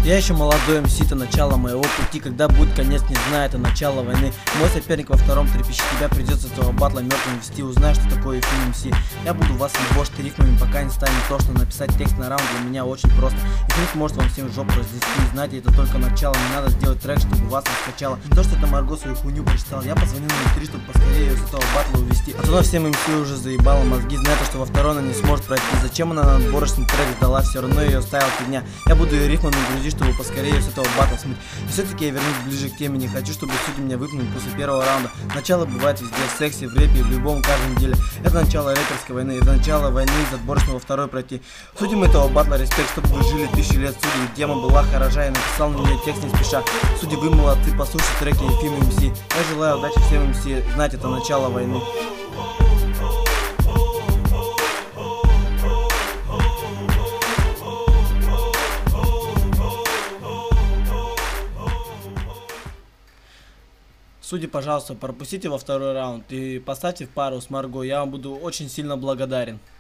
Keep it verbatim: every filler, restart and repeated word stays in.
Я еще молодой эм си, это начало моего пути. Когда будет конец, не знаю, это начало войны. Мой соперник во втором трепещет, тебя придется этого батла мертвым вести. Узнаешь, что такое эфим эм си. Я буду вас ебошь рифмами, пока не станет тошно. Написать текст на раунд для меня очень просто. Эфим сможет вам всем жопу разнести. Знаете, это только начало, не надо сделать трек, чтобы вас раскачало. Не то, что это Марго свою хуйню прочитал. Я позвонил на три, чтобы поскорее ее с этого батла увести. А то на всем эм си уже заебало мозги. Знает, что во второй она не сможет пройти. Зачем она на отборочный трек сдала, все равно ее ставил фигня. Я буду ее рифмами грузить, чтобы поскорее с этого батла смыть. И все-таки я вернусь ближе к теме. Не хочу, чтобы судьи меня выпнули после первого раунда. Начало бывает везде, в сексе, в рэпе, в любом каждом деле. Это начало рэперской войны, это начало войны из отборочного второй пройти. Судим этого батла респект, чтобы вы жили тысячи лет. Судьи, тема была хороша, я написал на нее текст не спеша. Судьи, вы молодцы, послушайте треки эфим эм си. Я желаю удачи всем эм си, знать, это начало войны. Судьи, пожалуйста, пропустите во второй раунд и поставьте в пару с Марго, я вам буду очень сильно благодарен.